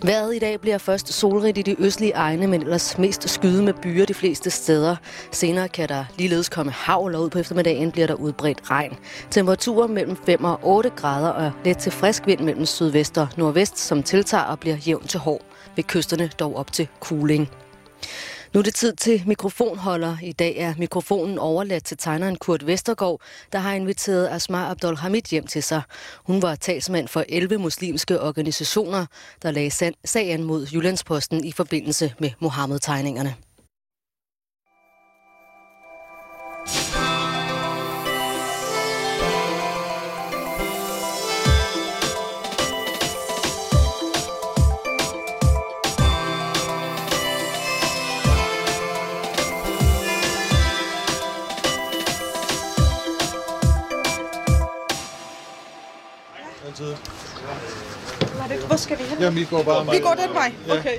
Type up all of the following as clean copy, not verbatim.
Vejret i dag bliver først solrigt i de østlige egne, men ellers mest skyde med byer de fleste steder. Senere kan der ligeledes komme hagl, og ud på eftermiddagen bliver der udbredt regn. Temperaturer mellem 5 og 8 grader og let til frisk vind mellem sydvest og nordvest, som tiltager og bliver jævn til hård. Ved kysterne dog op til kuling. Nu er det tid til mikrofonholder. I dag er mikrofonen overladt til tegneren Kurt Vestergaard, der har inviteret Asma Abdolhamid hjem til sig. Hun var talsmand for 11 muslimske organisationer, der lagde sagen mod Jyllandsposten i forbindelse med Mohammed-tegningerne. Hvor skal vi hen? Jamen, vi går bare vi går den vej? Ja. Okay.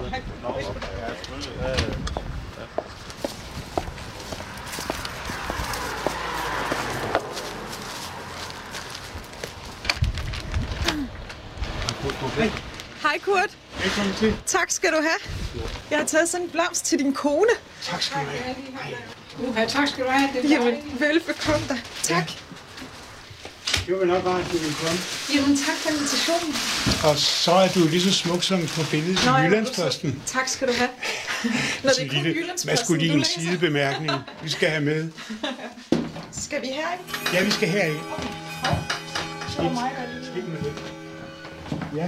Hej Kurt. Velkommen til. Tak skal du have. Jeg har taget sådan en blomst til din kone. Tak skal du have. Tak skal du have. Jamen, velbekomme dig. Tak. Det var nok bare, at du ville komme. Jamen, tak for invitationen. Og så er du lige så smuk som på billedet i Jyllandsposten. Tak skal du have. Når det er kun Jyllandsposten, maskulin sidebemærkning, vi skal have med. Skal vi herind? Ja, vi skal herind. Så er mig, der Skidt med det. Ja.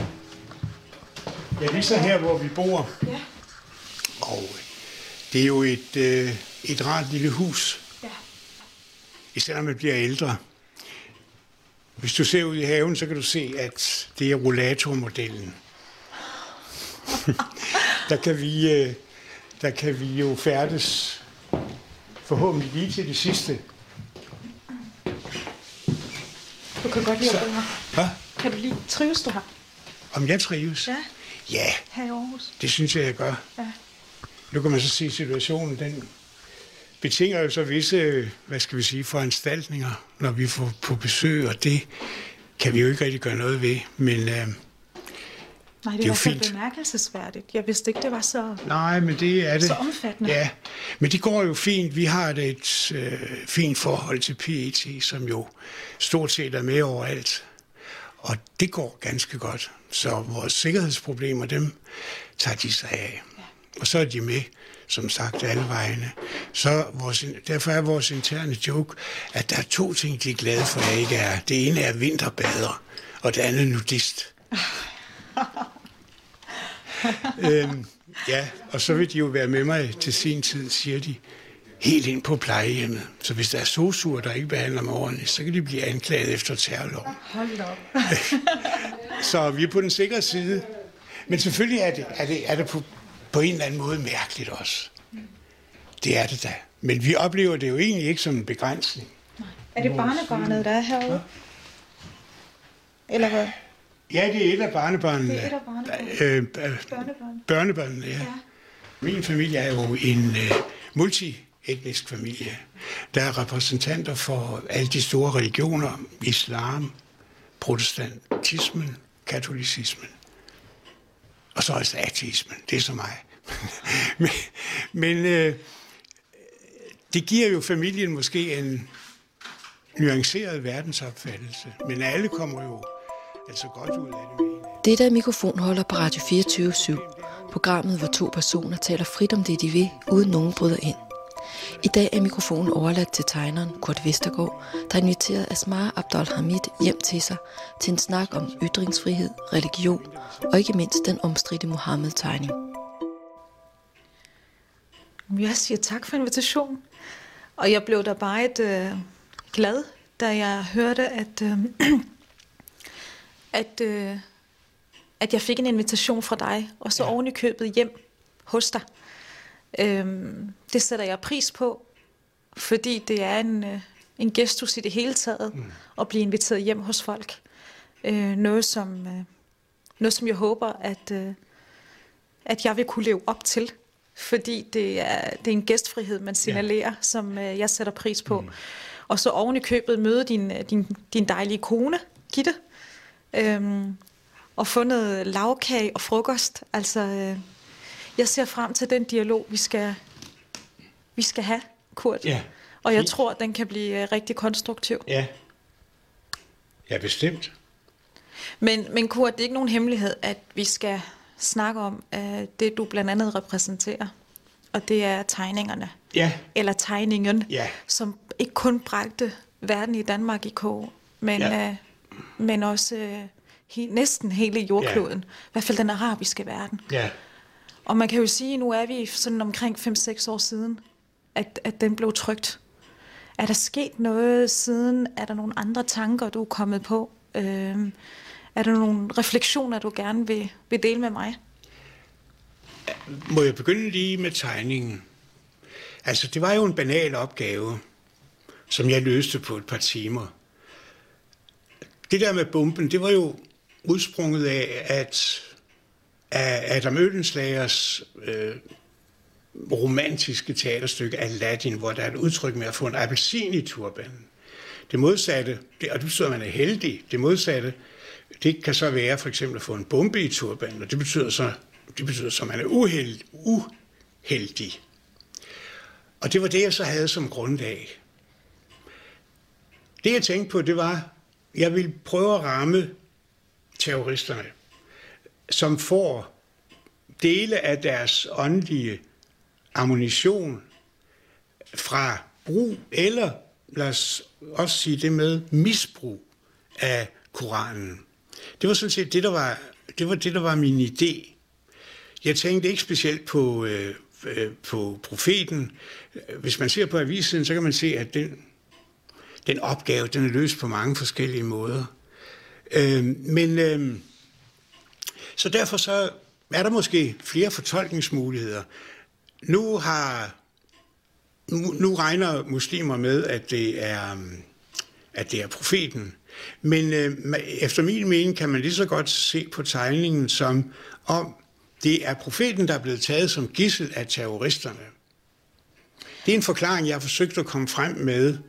Ja, det er så her, hvor vi bor. Ja. Og det er jo et rart lille hus. Ja. Især når man bliver ældre. Hvis du ser ud i haven, så kan du se, at det er rollatormodellen. der kan vi jo færdes forhåbentlig lige til det sidste. Du kan godt lide at bo her. Hvad? Kan du trives du her? Om jeg trives? Ja. Ja, Her i Aarhus? det synes jeg gør. Ja. Nu kan man så se situationen, den betinger jo så visse, foranstaltninger, når vi får på besøg, og det kan vi jo ikke rigtig gøre noget ved, men Nej, det er jo fint. Bemærkelsesværdigt. Jeg vidste ikke, det var så, nej, men det er det. så omfattende. Ja, men det går jo fint. Vi har et fint forhold til PET, som jo stort set er med overalt, og det går ganske godt. Så vores sikkerhedsproblemer, dem tager de sig af. Ja. Og så er de med, som sagt, alle vegne. Så derfor er vores interne joke, at der er 2 ting, de er glade for, at jeg ikke er. Det ene er vinterbader, og det andet nudist. Ja, og så vil de jo være med mig til sin tid, siger de, helt ind på plejehjemmet. Så hvis der er sosuer, der ikke behandler mig ordentligt, så kan de blive anklaget efter terrorlov. Hold da op. Så vi er på den sikre side. Men selvfølgelig er det på en eller anden måde mærkeligt også. Det er det da. Men vi oplever det jo egentlig ikke som en begrænsning. Er det barnebarnet, der er herude? Eller hvad? Ja, det er et af barnebarnene. Det er et af børnebørnene. Børnebørnene, ja. Min familie er jo en multietnisk familie. Der er repræsentanter for alle de store religioner. Islam, protestantismen, katolicismen. Og så også ateismen. Det er så mig. men det giver jo familien måske en nuanceret verdensopfattelse. Men alle kommer jo altså godt ud af det med en. Det er mikrofonholder på Radio 24/7. Programmet, hvor 2 personer taler frit om det, de vil, uden nogen bryder ind. I dag er mikrofonen overladt til tegneren Kurt Vestergaard, der inviterede Asma Abdolhamid hjem til sig til en snak om ytringsfrihed, religion og ikke mindst den omstridte Mohammed-tegning. Jeg siger tak for invitationen. Og jeg blev da bare glad, da jeg hørte, at jeg fik en invitation fra dig, og så oven i købet hjem hos dig. Det sætter jeg pris på, fordi det er en gestus i det hele taget, at blive inviteret hjem hos folk. Noget som jeg håber, at jeg vil kunne leve op til, fordi det er en gæstfrihed, man signalerer, som jeg sætter pris på. Og så oven i købet møde din dejlige kone, Gitte, og få noget lavkage og frokost. Altså, jeg ser frem til den dialog, vi skal have, Kurt. Ja. Og jeg tror, den kan blive rigtig konstruktiv. Ja, bestemt. Men Kurt, det er ikke nogen hemmelighed, at vi skal snakke om det, du blandt andet repræsenterer. Og det er tegningerne. Ja. Eller tegningen, Ja. som ikke kun bragte verden i Danmark i kog, men også næsten hele jordkloden. I hvert fald den arabiske verden. Ja. Og man kan jo sige, nu er vi sådan omkring 5-6 år siden, at den blev trykt. Er der sket noget siden? Er der nogle andre tanker, du er kommet på? Er der nogle refleksioner, du gerne vil dele med mig? Må jeg begynde lige med tegningen? Altså, det var jo en banal opgave, som jeg løste på et par timer. Det der med bomben, det var jo udsprunget af, at Adam Oehlenschlägers romantiske teaterstykke Aladdin, hvor der er et udtryk med at få en appelsin i turbanen. Det modsatte, og det betyder, at man er heldig, det modsatte, det kan så være for eksempel at få en bombe i turbanen, og det betyder så, at man er uheldig. Og det var det, jeg så havde som grundlag. Det, jeg tænkte på, det var, at jeg ville prøve at ramme terroristerne, som får dele af deres åndelige ammunition fra brug, eller lad os også sige det med misbrug af Koranen. Det var sådan set det, der var min idé. Jeg tænkte ikke specielt på profeten. Hvis man ser på avisen, så kan man se, at den opgave, den er løst på mange forskellige måder. Så derfor så er der måske flere fortolkningsmuligheder. Nu regner muslimer med, at det er profeten. Men efter min mening kan man lige så godt se på tegningen som om det er profeten, der er blevet taget som gidsel af terroristerne. Det er en forklaring, jeg har forsøgt at komme frem med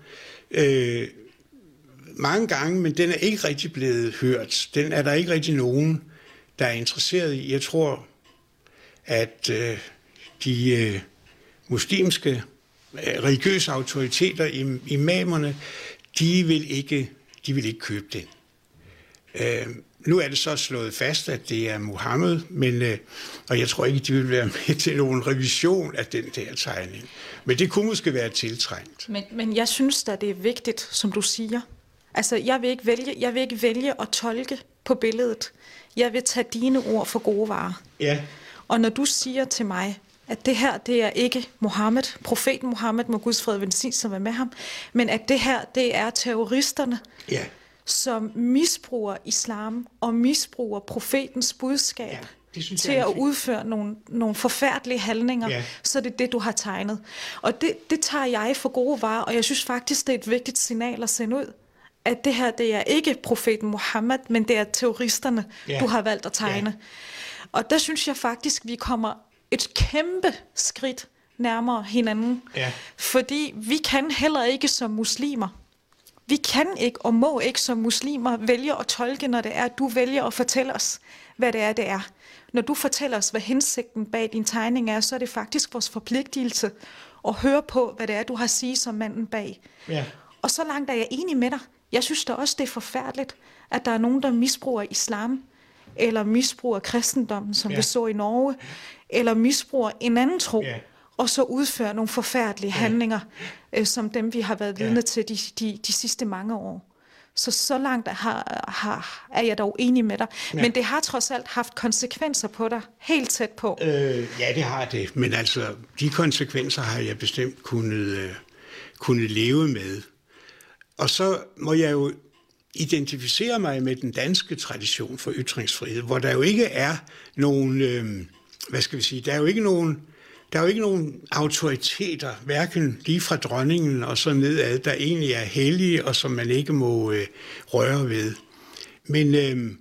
mange gange, men den er ikke rigtig blevet hørt. Den er der ikke rigtig nogen, der er interesseret i. Jeg tror, at de muslimske religiøse autoriteter, imamerne, de vil ikke købe den. Nu er det så slået fast, at det er Muhammed, og jeg tror ikke, de vil være med til nogen revision af den der tegning. Men det kunne måske være tiltrængt. Men jeg synes da, det er vigtigt, som du siger. Altså, jeg vil ikke vælge at tolke på billedet. Jeg vil tage dine ord for gode varer. Ja. Og når du siger til mig, at det her, det er ikke Mohammed, profeten Mohammed, må Guds fred velsigne sig med ham, men at det her, det er terroristerne, Ja. som misbruger islam og misbruger profetens budskab til at udføre nogle forfærdelige handlinger, så det er det, du har tegnet. Og det tager jeg for gode varer, og jeg synes faktisk, det er et vigtigt signal at sende ud, at det her, det er ikke profeten Mohammed, men det er terroristerne, du har valgt at tegne. Og der synes jeg faktisk, vi kommer et kæmpe skridt nærmere hinanden, fordi vi kan heller ikke som muslimer, vi kan ikke og må ikke som muslimer vælge at tolke, når det er, at du vælger at fortælle os, hvad det er. Når du fortæller os, hvad hensigten bag din tegning er, så er det faktisk vores forpligtelse at høre på, hvad det er, du har at sige som manden bag. Ja. Og så langt er jeg enig med dig. Jeg synes da også, det er forfærdeligt, at der er nogen, der misbruger islam, eller misbruger kristendommen, som vi så i Norge, eller misbruger en anden tro, og så udfører nogle forfærdelige handlinger, som dem, vi har været vidne til de sidste mange år. Så langt er jeg dog enig med dig. Ja. Men det har trods alt haft konsekvenser på dig, helt tæt på. Ja, det har det. Men altså, de konsekvenser har jeg bestemt kunnet leve med. Og så må jeg jo identificere mig med den danske tradition for ytringsfrihed, hvor der jo ikke er nogen, der er jo ikke nogen autoriteter, hverken lige fra dronningen og så nedad, der egentlig er hellige, og som man ikke må røre ved. Men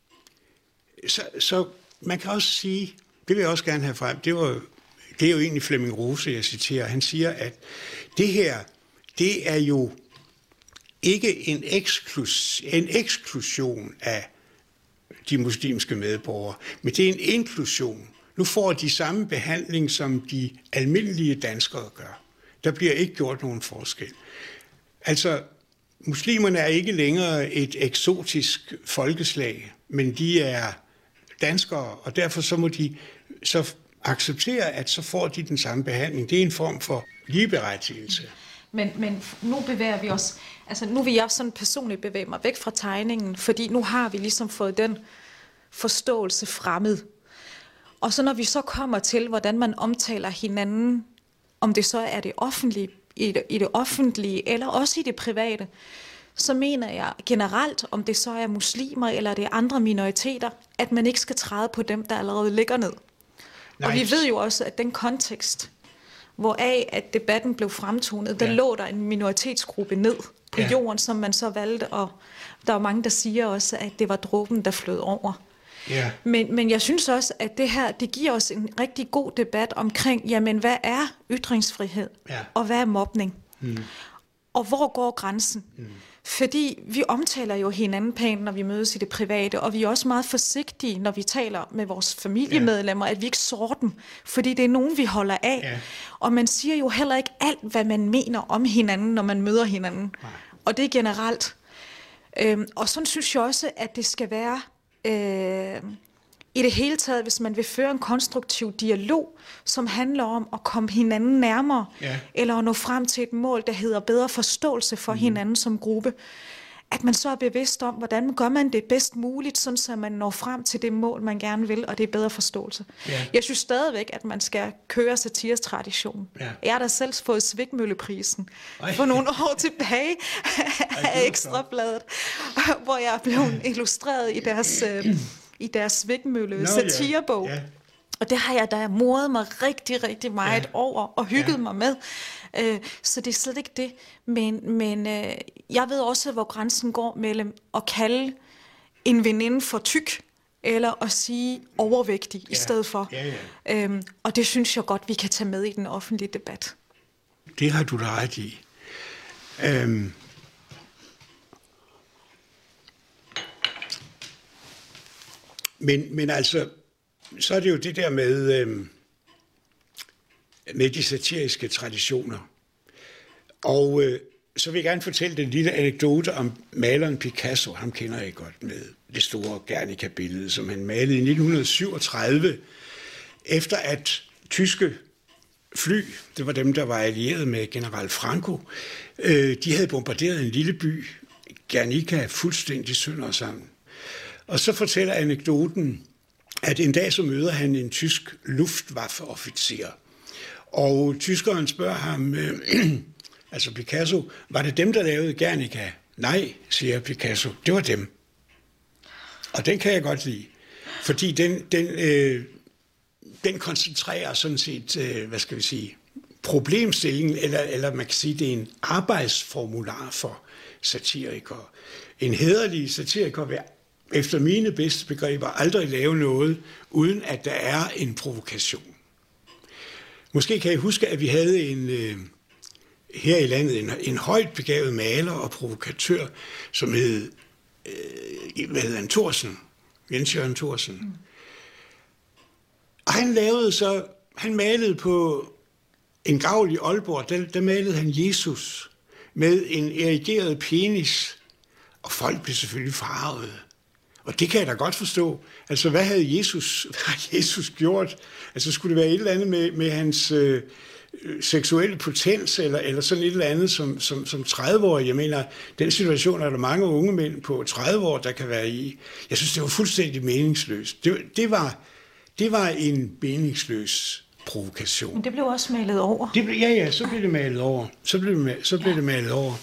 så man kan også sige, det vil jeg også gerne have frem, det er jo egentlig Flemming Rose, jeg citerer. Han siger, at det her, det er jo ikke en eksklusion af de muslimske medborgere. Men det er en inklusion. Nu får de samme behandling, som de almindelige danskere gør. Der bliver ikke gjort nogen forskel. Altså, muslimerne er ikke længere et eksotisk folkeslag, men de er danskere, og derfor så må de så acceptere, at så får de den samme behandling. Det er en form for ligeberettigelse. Men nu bevæger vi os, altså nu vil jeg sådan personligt bevæge mig væk fra tegningen, fordi nu har vi ligesom fået den forståelse fremmed. Og så når vi så kommer til, hvordan man omtaler hinanden, om det så er det offentlige, i det offentlige eller også i det private, så mener jeg generelt, om det så er muslimer eller det er andre minoriteter, at man ikke skal træde på dem, der allerede ligger ned. Nej. Og vi ved jo også, at den kontekst, hvoraf at debatten blev fremtonet, der lå der en minoritetsgruppe ned på jorden, som man så valgte, og der er mange, der siger også, at det var dråben, der flød over. Yeah. Men jeg synes også, at det her, det giver os en rigtig god debat omkring, jamen hvad er ytringsfrihed, og hvad er mobning? Og hvor går grænsen? Fordi vi omtaler jo hinanden pænt, når vi mødes i det private, og vi er også meget forsigtige, når vi taler med vores familiemedlemmer, at vi ikke sårer dem, fordi det er nogen, vi holder af. Og man siger jo heller ikke alt, hvad man mener om hinanden, når man møder hinanden. Og det er generelt. Og sådan synes jeg også, at det skal være i det hele taget, hvis man vil føre en konstruktiv dialog, som handler om at komme hinanden nærmere, eller at nå frem til et mål, der hedder bedre forståelse for hinanden som gruppe, at man så er bevidst om, hvordan gør man det bedst muligt, sådan så man når frem til det mål, man gerne vil, og det er bedre forståelse. Jeg synes stadigvæk, at man skal køre satires tradition. Jeg har da selv fået Svikmølleprisen for nogle år tilbage af Ekstrabladet, hvor jeg blev illustreret i deres Svikmølle satirebog. Og det har jeg da moret mig rigtig, rigtig meget over og hygget mig med. Så det er slet ikke det. Men jeg ved også, hvor grænsen går mellem at kalde en veninde for tyk, eller at sige overvægtig i stedet for. Og det synes jeg godt, vi kan tage med i den offentlige debat. Det har du da ret i. Men altså, så er det jo det der med de satiriske traditioner. Og så vil jeg gerne fortælle den lille anekdote om maleren Picasso. Ham kender jeg godt, med det store Guernica-billede, som han malede i 1937, efter at tyske fly, det var dem, der var allieret med general Franco, de havde bombarderet en lille by, Guernica, fuldstændig sønder sammen. Og så fortæller anekdoten, at en dag så møder han en tysk Luftwaffe-officer. Og tyskeren spørger ham, altså Picasso, var det dem, der lavede Guernica? Nej, siger Picasso, det var dem. Og den kan jeg godt lide, fordi den koncentrerer sådan set, problemstillingen, eller man kan sige, det er en arbejdsformular for satirikere. En hæderlig satiriker vil efter mine bedste begreber aldrig lave noget, uden at der er en provokation. Måske kan I huske, at vi havde her i landet en højt begavet maler og provokatør, som hed Thorsen, Jens Jørgen Thorsen. Og han malede på en gavl i Aalborg, der malede han Jesus med en erigeret penis, og folk blev selvfølgelig farvede. Og det kan jeg da godt forstå. Altså, hvad har Jesus gjort? Altså, skulle det være et eller andet med hans seksuelle potens, eller sådan et eller andet som 30-årig? Jeg mener, den situation er der mange unge mænd på 30 år, der kan være i. Jeg synes, det var fuldstændig meningsløst. Det var en meningsløs provokation. Men det blev også malet over. Så blev det malet over. Så blev det malet over.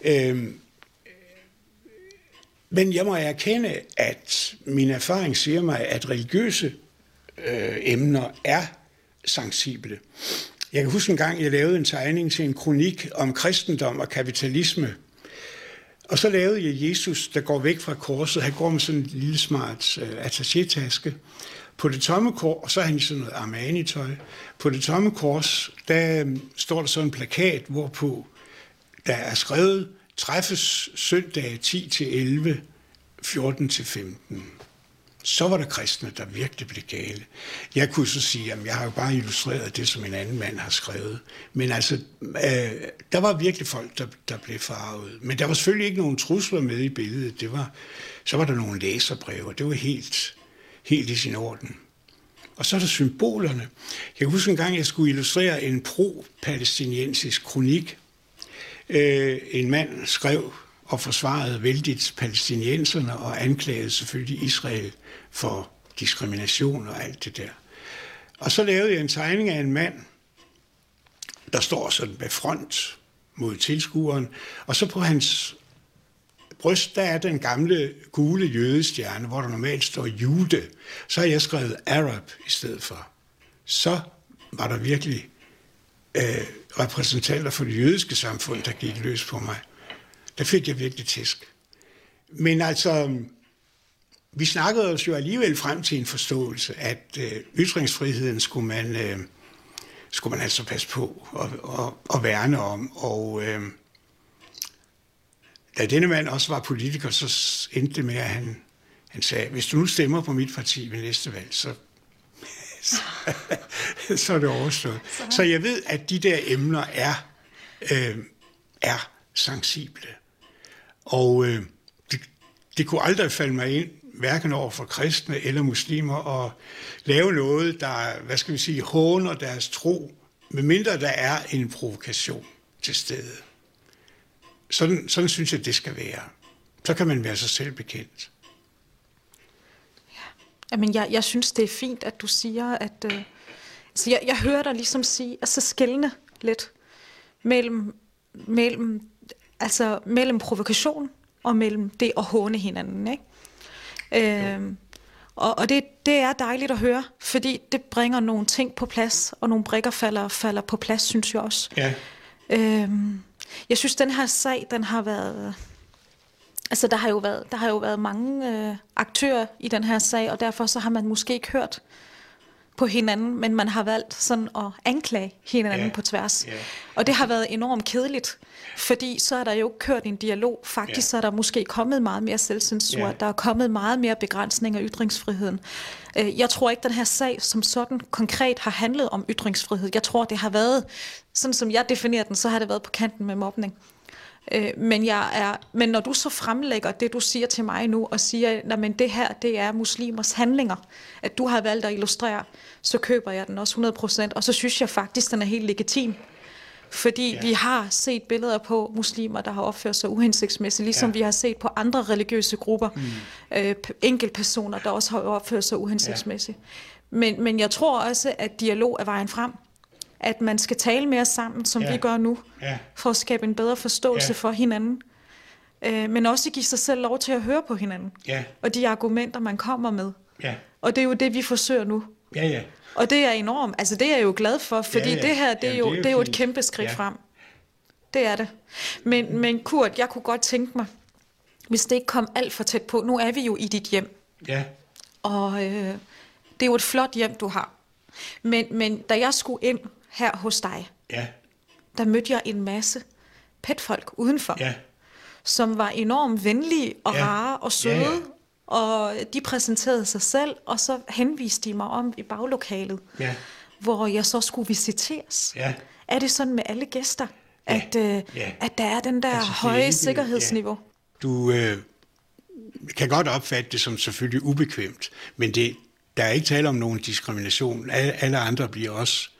Men jeg må erkende, at min erfaring siger mig, at religiøse emner er sensible. Jeg kan huske en gang, jeg lavede en tegning til en kronik om kristendom og kapitalisme. Og så lavede jeg Jesus, der går væk fra korset. Han går med sådan en lille smart attaché-taske. På det tomme kors, og så har han sådan noget Armani-tøj. På det tomme kors, der står der sådan en plakat, hvorpå der er skrevet: træffes søndag 10-11, 14-15. Så var der kristne, der virkelig blev gale. Jeg kunne så sige, at jeg har jo bare illustreret det, som en anden mand har skrevet. Men altså, der var virkelig folk, der blev farvet. Men der var selvfølgelig ikke nogen trusler med i billedet. Så var der nogle læserbreve, det var helt i sin orden. Og så er der symbolerne. Jeg kan huske en gang, jeg skulle illustrere en pro-palæstinensisk kronik. En mand skrev og forsvarede vældigt palæstinenserne og anklagede selvfølgelig Israel for diskrimination og alt det der. Og så lavede jeg en tegning af en mand, der står sådan med front mod tilskueren, og så på hans bryst, der er den gamle gule jødestjerne, hvor der normalt står jude. Så har jeg skrevet Arab i stedet for. Så var der virkelig repræsentanter for det jødiske samfund, der gik løs på mig. Der fik jeg virkelig tæsk. Men altså, vi snakkede os jo alligevel frem til en forståelse, at ytringsfriheden skulle man altså passe på og værne om. Og da denne mand også var politiker, så endte det med, at han sagde, hvis du nu stemmer på mit parti ved næste valg, så er det overstået. Så jeg ved, at de der emner er sensible. Og det kunne aldrig falde mig ind, hverken over for kristne eller muslimer, at lave noget, der, håner deres tro, medmindre der er en provokation til stede. Sådan synes jeg, det skal være. Så kan man være sig selv bekendt. Jamen, jeg synes, det er fint, at du siger, at... så jeg hører dig ligesom sige, altså skelne lidt mellem provokation og mellem det at håne hinanden, ikke? Og det er dejligt at høre, fordi det bringer nogle ting på plads, og nogle brikker falder på plads, synes jeg også. Ja. Jeg synes, den her sag, den har været... Altså, der har jo været mange aktører i den her sag, og derfor så har man måske ikke hørt på hinanden, men man har valgt sådan at anklage hinanden på tværs. Yeah. Og det har været enormt kedeligt, fordi så er der jo kørt en dialog. Faktisk så er der måske kommet meget mere selvcensur, der er kommet meget mere begrænsning af ytringsfriheden. Jeg tror ikke, den her sag som sådan konkret har handlet om ytringsfrihed. Jeg tror, det har været, sådan som jeg definerer den, så har det været på kanten med mobning. Men når du så fremlægger det, du siger til mig nu, og siger, at det her, det er muslimers handlinger, at du har valgt at illustrere, så køber jeg den også 100%, og så synes jeg faktisk, den er helt legitim. Fordi vi har set billeder på muslimer, der har opført sig uhensigtsmæssigt, ligesom vi har set på andre religiøse grupper, enkeltpersoner, der også har opført sig uhensigtsmæssigt. Men jeg tror også, at dialog er vejen frem. At man skal tale mere sammen, som vi gør nu, for at skabe en bedre forståelse for hinanden. Men også give sig selv lov til at høre på hinanden. Og de argumenter, man kommer med. Og det er jo det, vi forsøger nu. Og det er enormt. Altså, det er jeg jo glad for, fordi det her, det er jo et kæmpe skridt frem. Det er det. Men Kurt, jeg kunne godt tænke mig, hvis det ikke kom alt for tæt på. Nu er vi jo i dit hjem. Og det er jo et flot hjem, du har. Men da jeg skulle ind her hos dig, der mødte jeg en masse petfolk udenfor, som var enormt venlige og rare og søde, og de præsenterede sig selv, og så henviste de mig om i baglokalet, hvor jeg så skulle visiteres. Er det sådan med alle gæster, at der er den der høje sikkerhedsniveau? Du kan godt opfatte det som selvfølgelig ubekvemt, men der er ikke tale om nogen diskrimination. Alle andre bliver også,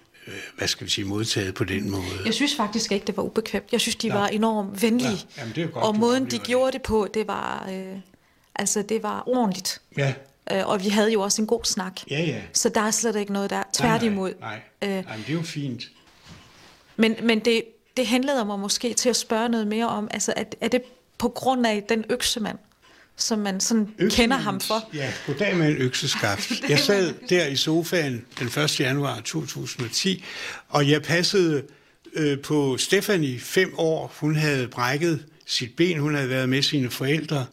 modtaget på den måde. Jeg synes faktisk ikke, det var ubekvemt. Jeg synes, de var enormt venlige. Og måden, de gjorde det på, det var, det var ordentligt. Og vi havde jo også en god snak. Så der er slet ikke noget der. Tværtimod. Nej, men det er jo fint. Men det henleder mig måske til at spørge noget mere om, altså, er det på grund af den øksemand, som man sådan kender ham for? Ja, goddag med en økseskaft. Jeg sad der i sofaen den 1. januar 2010, og jeg passede på Stephanie 5 år. Hun havde brækket sit ben, hun havde været med sine forældre,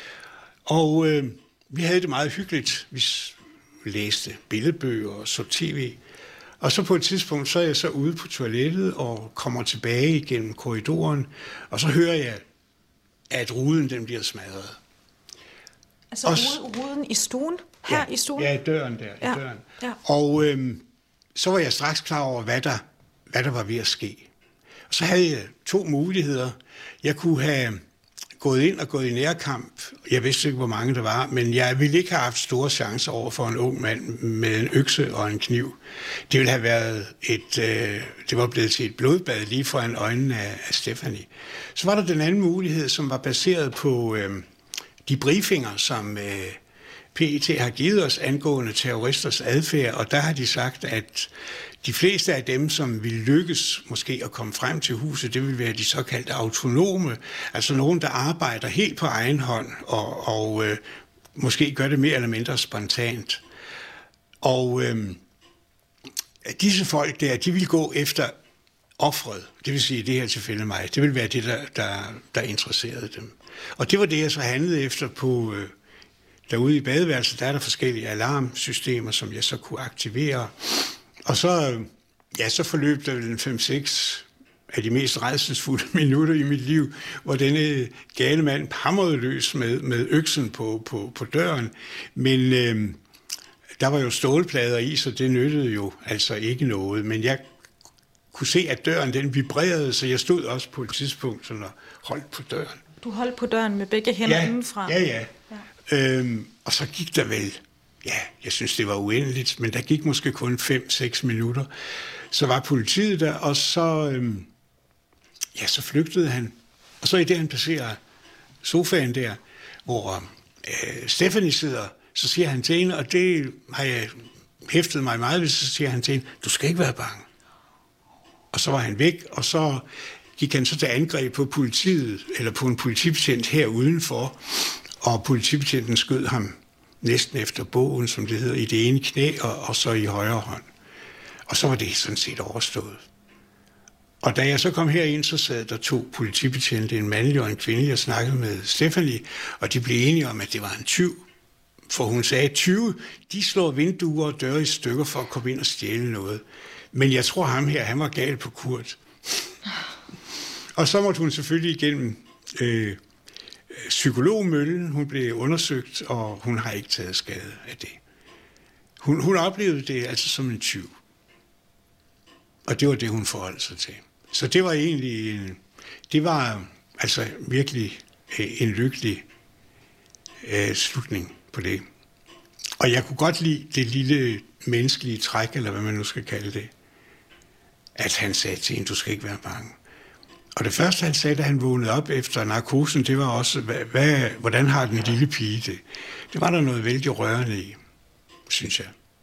og vi havde det meget hyggeligt. Vi læste billedbøger og så tv, og så på et tidspunkt, så er jeg så ude på toilettet og kommer tilbage igennem korridoren, og så hører jeg, at ruden den bliver smadret. Altså ruden i stuen? Her i stuen? Ja, i døren der. Ja. I døren. Ja. Og så var jeg straks klar over, hvad der var ved at ske. Og så havde jeg 2 muligheder. Jeg kunne have gået ind og gået i nærkamp. Jeg vidste ikke, hvor mange der var, men jeg ville ikke have haft store chancer over for en ung mand med en økse og en kniv. Det ville have været det var blevet til et blodbad lige foran øjnene af Stephanie. Så var der den anden mulighed, som var baseret på de briefinger, som PET har givet os angående terroristers adfærd, og der har de sagt, at de fleste af dem, som vil lykkes måske at komme frem til huset, det vil være de såkaldte autonome, altså nogen, der arbejder helt på egen hånd og måske gør det mere eller mindre spontant. Og disse folk der, de vil gå efter offret, det vil sige i det her tilfælde mig, det vil være det, der interesserede dem. Og det var det, jeg så handlede efter på derude i badeværelset, der er der forskellige alarmsystemer, som jeg så kunne aktivere. Og så forløb der vel 5-6 af de mest rædselsfulde minutter i mit liv, hvor denne gale mand hamrede løs med øksen på døren. Men der var jo stålplader i, så det nyttede jo altså ikke noget. Men jeg kunne se, at døren den vibrerede, så jeg stod også på et tidspunkt sådan og holdt på døren. Du holdt på døren med begge hænder indenfra? Ja. Og så gik der vel, jeg synes det var uendeligt, men der gik måske kun 5-6 minutter. Så var politiet der, og så flygtede han. Og så i det, han passerer sofaen der, hvor Stephanie sidder, så siger han til hende, og det har jeg hæftet mig meget ved, så siger han til hende, du skal ikke være bange. Og så var han væk, og så gik han så til angreb på politiet, eller på en politibetjent her udenfor, og politibetjenten skød ham næsten efter bogen, som det hedder, i det ene knæ, og så i højre hånd. Og så var det sådan set overstået. Og da jeg så kom herind, så sad der 2 politibetjente, en mandlig og en kvindelig, og snakkede med Stephanie, og de blev enige om, at det var en tyv. For hun sagde, at tyve, de slår vinduer og døre i stykker for at komme ind og stjæle noget. Men jeg tror ham her, han var gal på Kurt. Og så måtte hun selvfølgelig igennem psykologmøllen. Hun blev undersøgt, og hun har ikke taget skade af det. Hun oplevede det altså som en tyv. Og det var det, hun forholdt sig til. Så det var egentlig altså virkelig en lykkelig slutning på det. Og jeg kunne godt lide det lille menneskelige træk, eller hvad man nu skal kalde det, at han sagde til hende, du skal ikke være bange. Og det første, han sagde, da han vågnede op efter narkosen, det var også, hvordan har den lille pige det? Det var der noget vældig rørende i, synes jeg.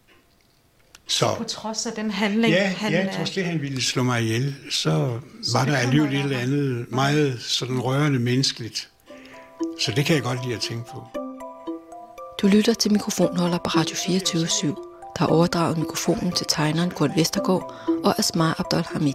Så, på trods af den handling, trods det, han ville slå mig ihjel, så var der alligevel et eller andet meget sådan rørende menneskeligt. Så det kan jeg godt lide at tænke på. Du lytter til Mikrofonholder på Radio 24/7, der har overdraget mikrofonen til tegneren Kurt Vestergaard og Asmar Abdolhamid.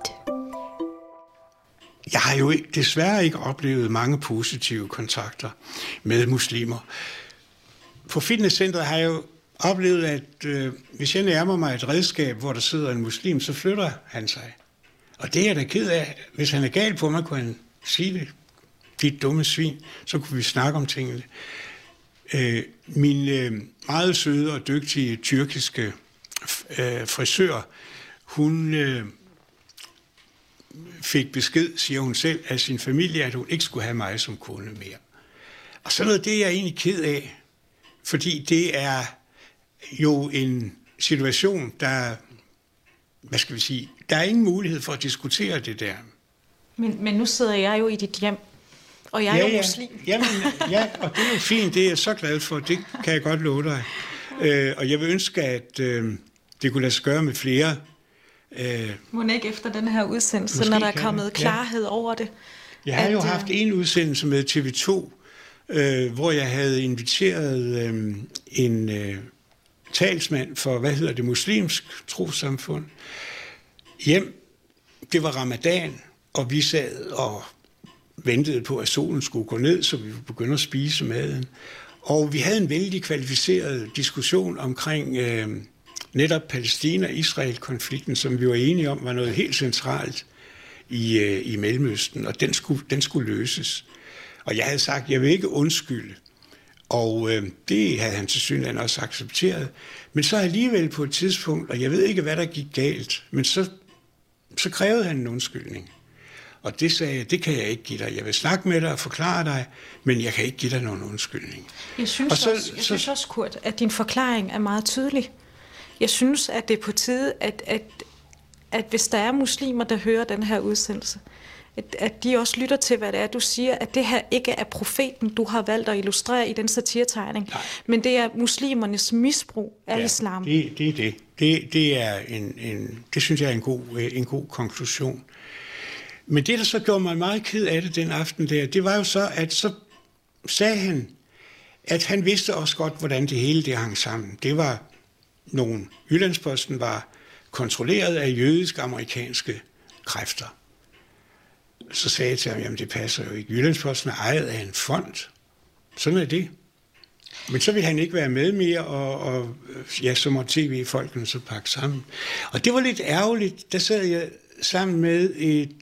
Jeg har jo desværre ikke oplevet mange positive kontakter med muslimer. På fitnesscentret har jeg jo oplevet, at hvis jeg nærmer mig et redskab, hvor der sidder en muslim, så flytter han sig. Og det er jeg da ked af. Hvis han er gal på mig, kunne han sige det. Dit dumme svin. Så kunne vi snakke om tingene. Min meget søde og dygtige tyrkiske frisør, hun fik besked, siger hun selv, af sin familie, at hun ikke skulle have mig som kunde mere. Og sådan noget, det er jeg egentlig ked af, fordi det er jo en situation, der, der er ingen mulighed for at diskutere det der. Men nu sidder jeg jo i dit hjem, og jeg er jo muslim. Jamen, og det er jo fint, det er jeg så glad for, det kan jeg godt love dig. Og jeg vil ønske, at det kunne lade sig gøre med flere. Må ikke efter den her udsendelse, når der er kommet klarhed over det? Jeg har jo haft en udsendelse med TV2, hvor jeg havde inviteret en talsmand for, muslimsk trossamfund hjem. Det var ramadan, og vi sad og ventede på, at solen skulle gå ned, så vi begyndte at spise maden. Og vi havde en vældig kvalificeret diskussion omkring netop Palæstina-Israel-konflikten, som vi var enige om var noget helt centralt i Mellemøsten, og den skulle løses. Og jeg havde sagt, jeg vil ikke undskylde, Og det havde han tilsyneladende også accepteret. Men så alligevel på et tidspunkt, og jeg ved ikke, hvad der gik galt, men så krævede han en undskyldning. Og det sagde jeg, det kan jeg ikke give dig. Jeg vil snakke med dig og forklare dig, men jeg kan ikke give dig nogen undskyldning. Jeg synes også, Kurt, at din forklaring er meget tydelig. Jeg synes, at det er på tide, at hvis der er muslimer, der hører den her udsendelse, at de også lytter til, hvad det er, du siger, at det her ikke er profeten, du har valgt at illustrere i den satiretegning, men det er muslimernes misbrug af islam. Det er det. Det er det synes jeg er en god konklusion. Men det, der så gjorde mig meget ked af det den aften der, det var jo så, at så sagde han, at han vidste også godt, hvordan det hele det hang sammen. Det var Jyllandsposten var kontrolleret af jødisk-amerikanske kræfter. Så sagde jeg til ham, jamen det passer jo ikke. Jyllandsposten er ejet af en fond. Sådan er det. Men så ville han ikke være med mere, og så må tv-folkene så pakke sammen. Og det var lidt ærgerligt. Der sad jeg sammen med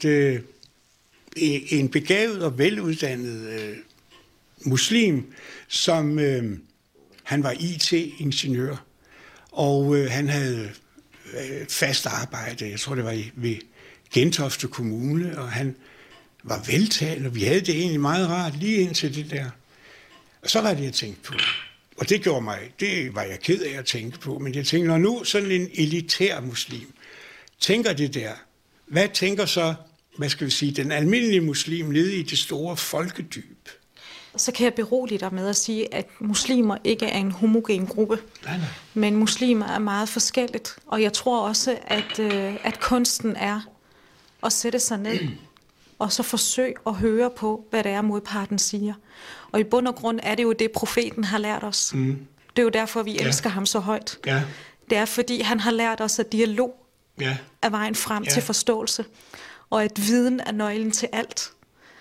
en begavet og veluddannet muslim, som han var IT-ingeniør, og han havde fast arbejde. Jeg tror, det var ved Gentofte Kommune, og han var veltalende, og vi havde det egentlig meget rart lige indtil det der. Og så var det, jeg tænkte på. Og det var jeg ked af at tænke på, men jeg tænkte, når nu sådan en elitær muslim tænker det der, hvad tænker så, den almindelige muslim nede i det store folkedyb? Så kan jeg berolige dig med at sige, at muslimer ikke er en homogen gruppe. Nej. Men muslimer er meget forskelligt. Og jeg tror også, at kunsten er at sætte sig ned og så forsøge at høre på, hvad det er, modparten siger. Og i bund og grund er det jo det, profeten har lært os. Mm. Det er jo derfor, vi elsker ham så højt. Ja. Det er, fordi han har lært os, at dialog er vejen frem til forståelse. Og at viden er nøglen til alt.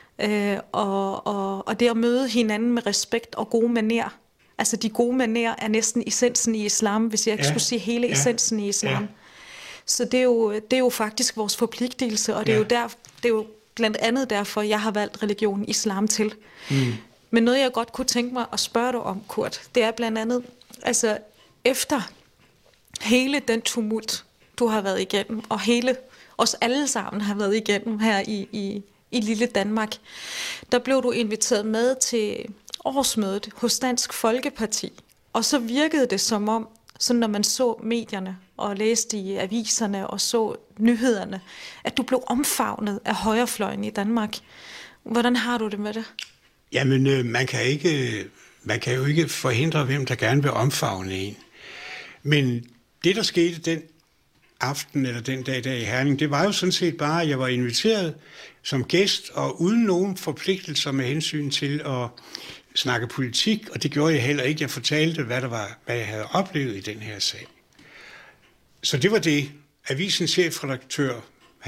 Og det at møde hinanden med respekt og gode manerer. Altså de gode manerer er næsten essensen i islam, hvis jeg ikke skulle sige hele essensen i islam. Ja. Så det er jo faktisk vores forpligtelse, og det er jo blandt andet derfor, jeg har valgt religionen islam til. Mm. Men noget, jeg godt kunne tænke mig at spørge dig om, Kurt, det er blandt andet, altså efter hele den tumult, du har været igennem, og hele os alle sammen har været igennem her i lille Danmark, der blev du inviteret med til årsmødet hos Dansk Folkeparti. Og så virkede det som om, så når man så medierne og læste i aviserne og så nyhederne, at du blev omfavnet af højrefløjen i Danmark. Hvordan har du det med det? Jamen, man kan jo ikke forhindre, hvem der gerne vil omfavne en. Men det, der skete den aften eller den dag der i Herning, det var jo sådan set bare, at jeg var inviteret som gæst og uden nogen forpligtelser med hensyn til at snakke politik, og det gjorde jeg heller ikke. Jeg fortalte, hvad jeg havde oplevet i den her sag. Så det var det. Avisens chefredaktør,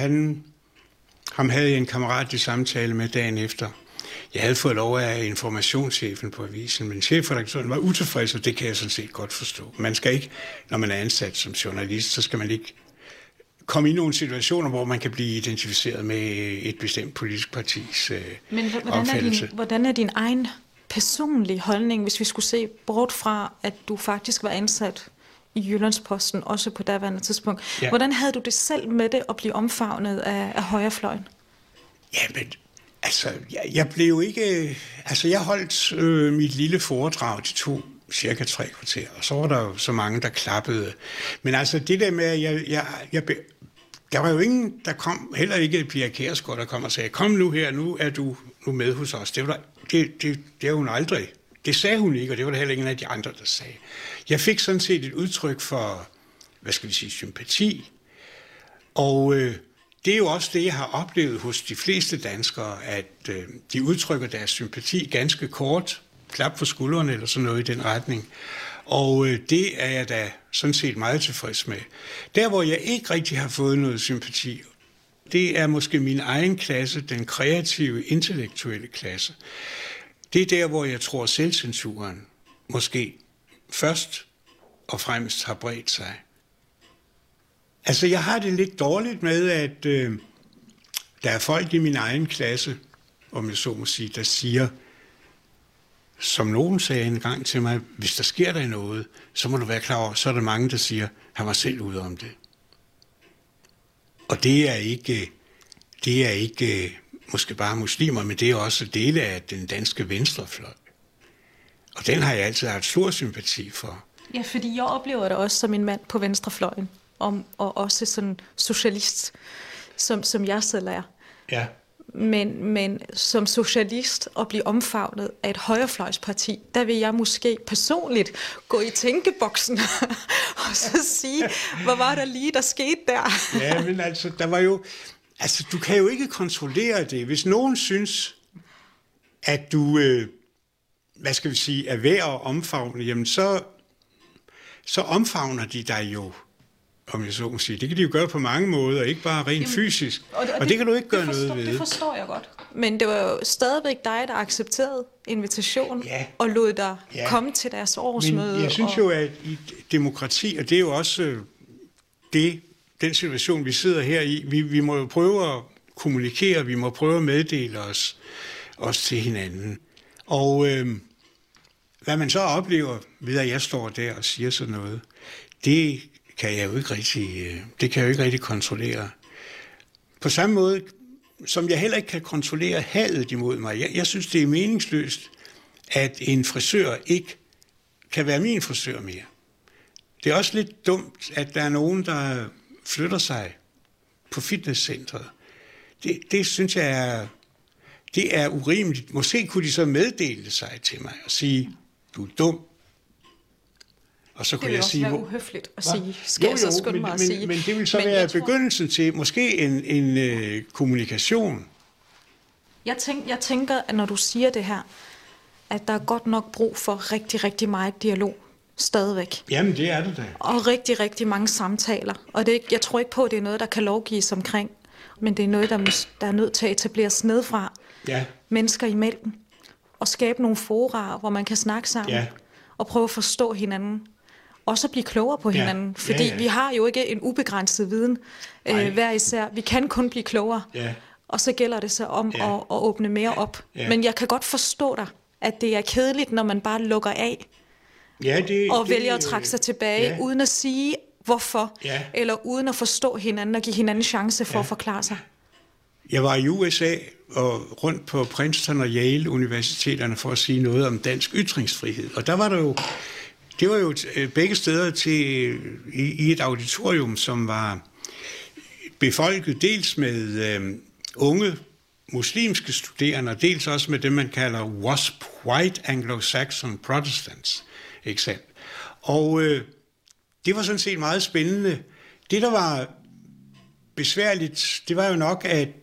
ham havde jeg en kammeratlig samtale med dagen efter. Jeg havde fået lov af informationschefen på avisen, men chefredaktøren var utilfreds, og det kan jeg sådan set godt forstå. Man skal ikke, når man er ansat som journalist, så skal man ikke komme i nogle situationer, hvor man kan blive identificeret med et bestemt politisk partis opfattelse. Hvordan er din egen personlige holdning, hvis vi skulle se bort fra, at du faktisk var ansat i Jyllandsposten, også på daværende tidspunkt. Ja. Hvordan havde du det selv med det at blive omfavnet af højrefløjen? Jamen, altså, jeg blev ikke... Altså, jeg holdt mit lille foredrag, de tog cirka 3 kvarter, og så var der jo så mange, der klappede. Men altså, det der med, at der var jo ingen, der kom, heller ikke Pia Kjærsgaard, der kom og sagde, kom nu her, nu er du med hos os. Det er hun aldrig. Det sagde hun ikke, og det var der heller ingen af de andre, der sagde. Jeg fik sådan set et udtryk for, sympati. Og det er jo også det, jeg har oplevet hos de fleste danskere, at de udtrykker deres sympati ganske kort, klap på skuldrene eller sådan noget i den retning. Og det er jeg da sådan set meget tilfreds med. Der, hvor jeg ikke rigtig har fået noget sympati, det er måske min egen klasse, den kreative, intellektuelle klasse. Det er der, hvor jeg tror, selvcensuren måske først og fremmest har bredt sig. Altså, jeg har det lidt dårligt med, at der er folk i min egen klasse, om jeg så må sige, der siger, som nogen sagde en gang til mig, hvis der sker der noget, så må du være klar over, så er der mange, der siger, han var selv ude om det. Og det er ikke måske bare muslimer, men det er også dele af den danske venstrefløj. Og den har jeg altid haft stor sympati for. Ja, fordi jeg oplever det også som en mand på venstrefløjen, og også sådan socialist, som jeg selv er. Ja. Men som socialist at blive omfavnet af et højrefløjsparti, der vil jeg måske personligt gå i tænkeboksen og så sige, hvad var der lige, der skete der? Ja, men altså, der var jo... Altså, du kan jo ikke kontrollere det. Hvis nogen synes, at du, hvad skal vi sige, er værd at omfavne, jamen så omfavner de dig jo, om jeg så må sige. Det kan de jo gøre på mange måder, ikke bare rent fysisk. Og det kan du ikke gøre noget ved. Det forstår jeg godt. Men det var jo stadigvæk dig, der accepterede invitationen, ja, og lod dig komme til deres årsmøde. Men jeg synes jo, at i demokrati, og det er jo også den situation, vi sidder her i, vi må jo prøve at kommunikere, vi må prøve at meddele os til hinanden. Og hvad man så oplever ved, at jeg står der og siger sådan noget, det kan jeg jo ikke rigtig kontrollere. På samme måde, som jeg heller ikke kan kontrollere hadet imod mig. Jeg synes, det er meningsløst, at en frisør ikke kan være min frisør mere. Det er også lidt dumt, at der er nogen, der flytter sig på fitnesscentret. Det synes jeg det er urimeligt. Måske kunne de så meddele sig til mig og sige, du er dum. Og så kunne jeg sige... Det vil også være uhøfligt at sige, skal jeg så skynde mig at sige. Men det vil så være begyndelsen til måske en kommunikation. Jeg tænker, at når du siger det her, at der er godt nok brug for rigtig, rigtig meget dialog stadigvæk. Jamen, det er det da. Og rigtig, rigtig mange samtaler. Og jeg tror ikke på, at det er noget, der kan lovgives omkring, men det er noget, der er nødt til at etableres nedfra. Ja. Mennesker imellem. Og skabe nogle fora, hvor man kan snakke sammen. Ja. Og prøve at forstå hinanden. Og så blive klogere på hinanden. Fordi vi har jo ikke en ubegrænset viden hver især. Vi kan kun blive klogere. Ja. Og så gælder det så om at åbne mere op. Ja. Men jeg kan godt forstå dig, at det er kedeligt, når man bare lukker af. Ja, og vælger at trække sig tilbage, uden at sige hvorfor. Ja. Eller uden at forstå hinanden og give hinanden chance for at forklare sig. Jeg var i USA og rundt på Princeton og Yale universiteterne for at sige noget om dansk ytringsfrihed. Og der var der jo... Det var jo begge steder i et auditorium, som var befolket dels med unge muslimske studerende, og dels også med det, man kalder WASP, White Anglo-Saxon Protestants. Ikke sandt? Og det var sådan set meget spændende. Det, der var besværligt, det var jo nok, at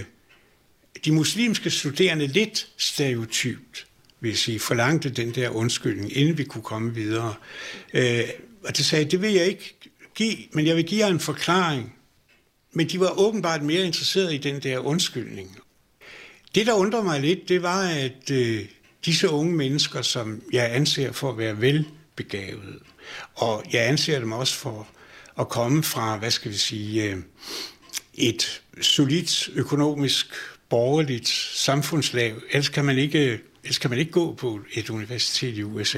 de muslimske studerende lidt stereotypt, vil jeg sige, forlangte den der undskyldning, inden vi kunne komme videre. Og det sagde, det vil jeg ikke give, men jeg vil give jer en forklaring. Men de var åbenbart mere interesserede i den der undskyldning. Det, der undrer mig lidt, det var, at disse unge mennesker, som jeg anser for at være velbegavede, og jeg anser dem også for at komme fra, hvad skal vi sige, et solidt økonomisk, borgerligt samfundslag, ellers kan man ikke gå på et universitet i USA.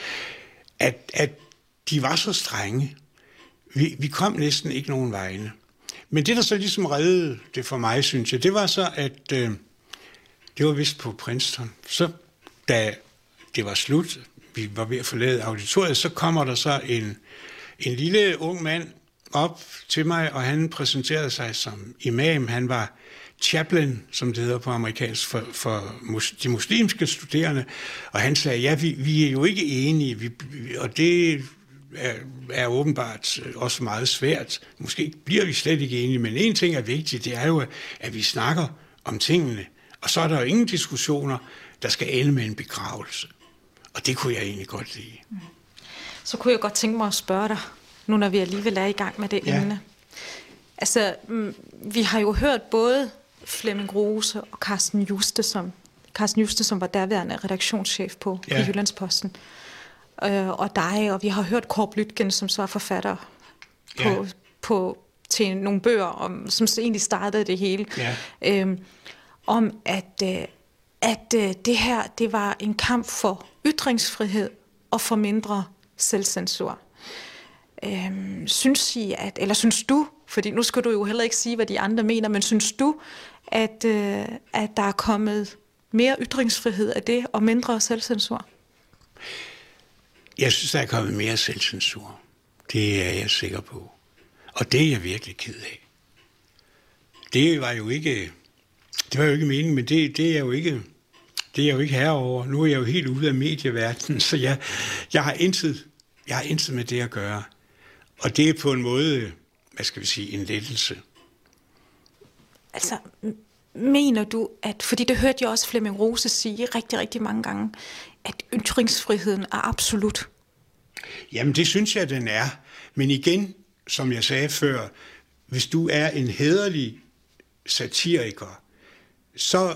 At de var så strenge. Vi kom næsten ikke nogen vegne. Men det, der så ligesom reddede det for mig, synes jeg, det var så, at det var vist på Princeton. Så da det var slut, vi var ved at forlade auditoriet, så kommer der så en lille ung mand op til mig, og han præsenterede sig som imam. Han var chaplain, som det hedder på amerikansk, for de muslimske studerende. Og han sagde, ja, vi er jo ikke enige, og det er åbenbart også meget svært. Måske bliver vi slet ikke enige, men en ting er vigtigt, det er jo, at vi snakker om tingene. Og så er der jo ingen diskussioner, der skal ende med en begravelse. Og det kunne jeg egentlig godt lide. Så kunne jeg godt tænke mig at spørge dig, nu når vi alligevel er i gang med det emne. Altså, vi har jo hørt både Flemming Rose og Carsten Juste, som var derværende redaktionschef på Jyllandsposten, og dig, og vi har hørt Kåre Blytgen, som så var forfatter til nogle bøger, som egentlig startede det hele, om at at det her, det var en kamp for ytringsfrihed og for mindre selvcensur. Synes du, fordi nu skal du jo heller ikke sige, hvad de andre mener, men synes du, at der er kommet mere ytringsfrihed af det og mindre selvcensur? Jeg synes, der er kommet mere selvcensur. Det er jeg sikker på. Og det er jeg virkelig ked af. Det var jo ikke meningen, men det er jeg jo ikke herover. Nu er jeg jo helt ude af medieverdenen, så jeg har intet med det at gøre. Og det er på en måde, hvad skal vi sige, en lettelse. Altså, mener du, at, fordi det hørte jeg også Flemming Rose sige rigtig, rigtig mange gange, at ytringsfriheden er absolut? Jamen, det synes jeg, den er. Men igen, som jeg sagde før, hvis du er en hæderlig satiriker, så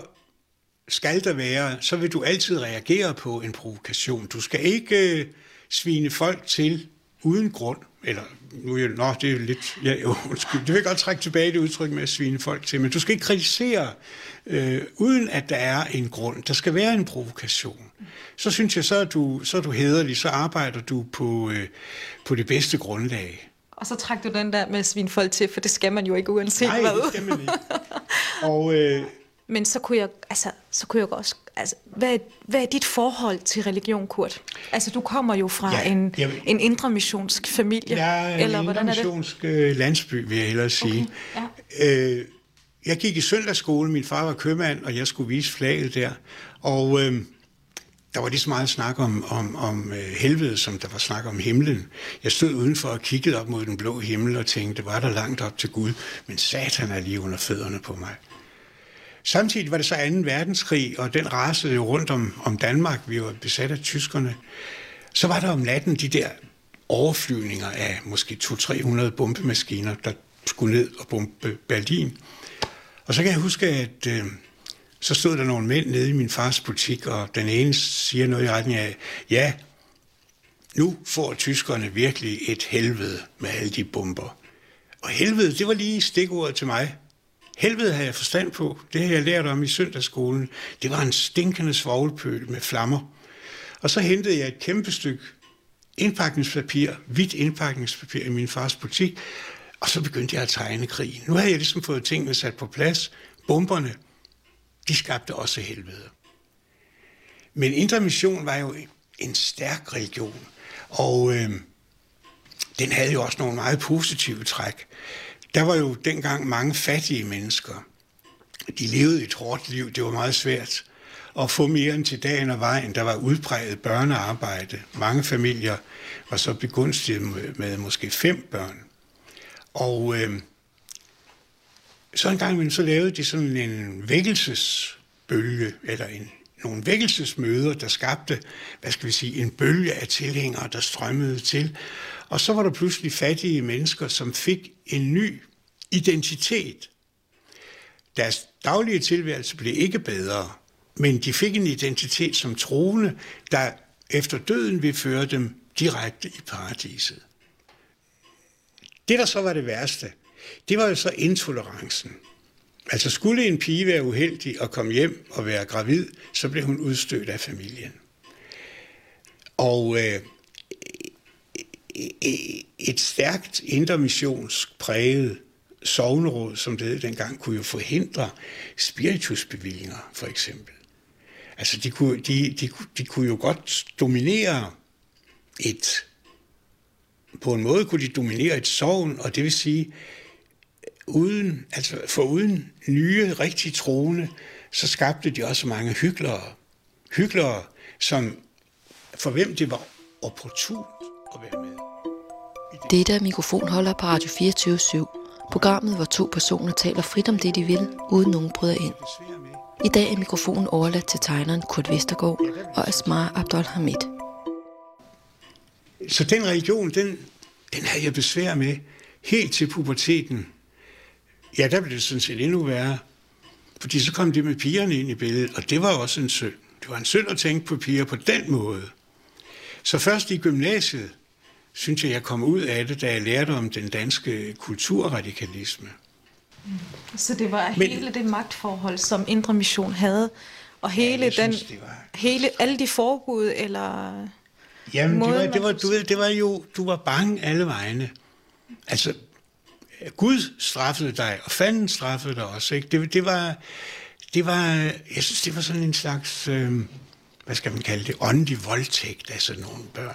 vil du altid reagere på en provokation. Du skal ikke svine folk til uden grund. Eller, det er lidt... undskyld, det vil jeg godt trække tilbage det udtryk med at svine folk til, men du skal ikke kritisere, uden at der er en grund. Der skal være en provokation. Så synes jeg, så er du hæderlig, så arbejder du på det bedste grundlag. Og så træk du den der med at svine folk til, for det skal man jo ikke uanset hvad. Nej, det skal man ikke. Og, men så kunne jeg også... Altså, hvad er dit forhold til religion, Kurt? Altså, du kommer jo fra en indremissionsk familie. Ja, en indremissionsk landsby, vil jeg hellere sige. Okay, ja. Jeg gik i søndagsskole, min far var købmand, og jeg skulle vise flaget der. Og der var lige så meget snak om helvede, som der var snak om himlen. Jeg stod udenfor og kiggede op mod den blå himmel og tænkte, var der langt op til Gud? Men Satan er lige under fødderne på mig. Samtidig var det så 2. verdenskrig, og den rasede jo rundt om Danmark. Vi var besat af tyskerne. Så var der om natten de der overflyvninger af måske 200-300 bombemaskiner, der skulle ned og bombe Berlin. Og så kan jeg huske, at så stod der nogle mænd nede i min fars butik, og den ene siger noget i retning af, ja, nu får tyskerne virkelig et helvede med alle de bomber. Og helvede, det var lige stikordet til mig. Helvede havde jeg forstand på. Det havde jeg lært om i søndagsskolen. Det var en stinkende svovlpøl med flammer. Og så hentede jeg et kæmpe stykke indpakningspapir, hvidt indpakningspapir i min fars butik, og så begyndte jeg at tegne krig. Nu havde jeg ligesom fået tingene sat på plads. Bomberne, de skabte også helvede. Men Indre Mission var jo en stærk religion, og den havde jo også nogle meget positive træk. Der var jo dengang mange fattige mennesker. De levede et hårdt liv, det var meget svært at få mere end til dagen og vejen. Der var udpræget børnearbejde. Mange familier var så begunstiget med måske 5 børn. Og så en gang imellem så lavede de sådan en vækkelsesbølge, eller nogle vækkelsesmøder, der skabte, en bølge af tilhængere, der strømmede til. Og så var der pludselig fattige mennesker, som fik en ny identitet. Deres daglige tilværelse blev ikke bedre, men de fik en identitet som troende, der efter døden vil føre dem direkte i paradiset. Det, der så var det værste, det var jo så intolerancen. Altså skulle en pige være uheldig og komme hjem og være gravid, så blev hun udstødt af familien. Og et stærkt indremissionsk præget sogneråd, som det hed dengang, kunne jo forhindre spiritusbevillinger, for eksempel. Altså, de kunne jo godt dominere på en måde kunne de dominere et sogn, og det vil sige, foruden nye, rigtig troende, så skabte de også mange hyklere, som for hvem det var opportunt at være med. Dette er mikrofonholder på Radio 24/7. Programmet, hvor 2 personer taler frit om det, de vil, uden nogen bryder ind. I dag er mikrofonen overladt til tegneren Kurt Vestergaard og Asmar Abdolhamid. Så den religion, den havde jeg besvær med helt til puberteten. Ja, der blev det sådan set endnu værre. Fordi så kom det med pigerne ind i billedet, og det var også en synd. Det var en synd at tænke på piger på den måde. Så først i gymnasiet, synes jeg kom ud af det, da jeg lærte om den danske kulturradikalisme. Så det var hele det magtforhold, som Indre Mission havde, Og hele alle de forbud, eller... Jamen, du var bange alle vegne. Altså, Gud straffede dig, og fanden straffede dig også, ikke? Det var, jeg synes, det var sådan en slags, hvad skal man kalde det, åndelig voldtægt af sådan nogle børn.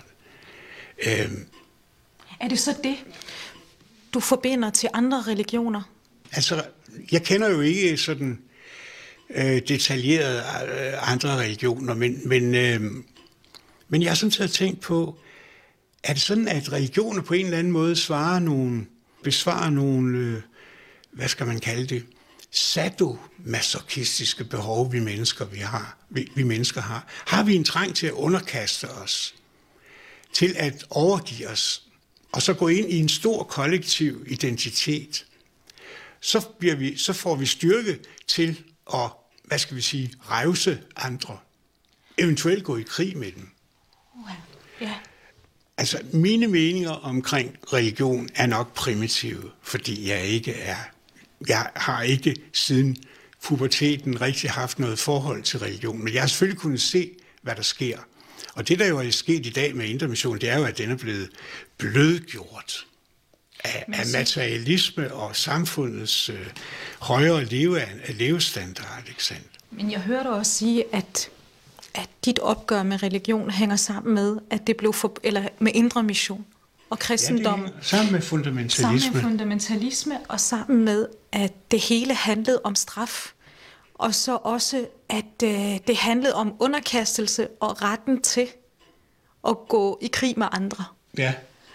Er det så det, du forbinder til andre religioner? Altså, jeg kender jo ikke sådan detaljeret andre religioner, men jeg har sådan set tænkt på, er det sådan, at religioner på en eller anden måde besvarer nogle, hvad skal man kalde det, sadomasochistiske behov, vi mennesker har. Har vi en trang til at underkaste os, til at overgive os, og så gå ind i en stor kollektiv identitet, så får vi styrke til at, hvad skal vi sige, revse andre, eventuelt gå i krig med dem. Ja. Altså, mine meninger omkring religion er nok primitive, fordi jeg har ikke siden puberteten rigtig haft noget forhold til religion, men jeg har selvfølgelig kunnet se, hvad der sker. Og det, der jo er sket i dag med Indre Mission, det er jo, at den er blevet blødgjort af materialisme og samfundets højere levestandard, ikke sandt? Men jeg hørte også sige, at dit opgør med religion hænger sammen med, at det blev med Indre Mission og kristendom. Ja, sammen med fundamentalisme. Sammen med fundamentalisme, og sammen med, at det hele handlede om straf. Og så også, at det handlede om underkastelse og retten til at gå i krig med andre. Ja.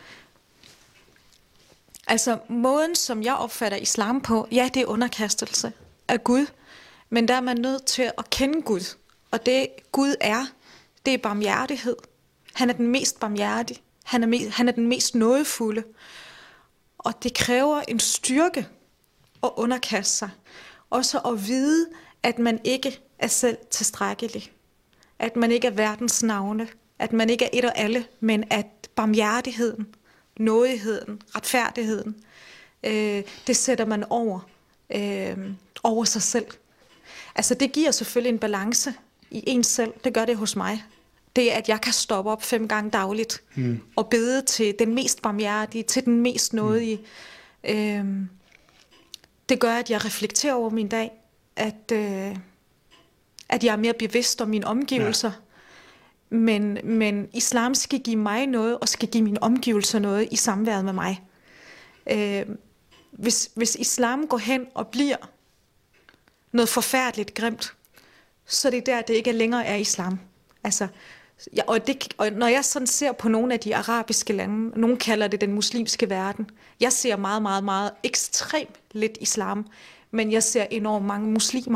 Altså, måden, som jeg opfatter islam på, ja, det er underkastelse af Gud, men der er man nødt til at kende Gud. Og det Gud er, det er barmhjertighed. Han er den mest barmhjertige. Han er den mest nådefulde. Og det kræver en styrke at underkaste sig. Også at vide, at man ikke er selv tilstrækkelig. At man ikke er verdens navne. At man ikke er et og alle, men at barmhjertigheden, nådigheden, retfærdigheden, det sætter man over sig selv. Altså det giver selvfølgelig en balance i en selv. Det gør det hos mig. Det er, at jeg kan stoppe op 5 gange dagligt og bede til den mest barmhjertige, til den mest nådige. Det gør, at jeg reflekterer over min dag, at jeg er mere bevidst om mine omgivelser. Ja. Men islam skal give mig noget, og skal give mine omgivelser noget i samværet med mig. Hvis islam går hen og bliver noget forfærdeligt grimt, så det er det ikke længere er islam. Altså, og når jeg sådan ser på nogle af de arabiske lande, nogen kalder det den muslimske verden, jeg ser meget, meget, meget ekstremt lidt islam, men jeg ser enormt mange muslimer.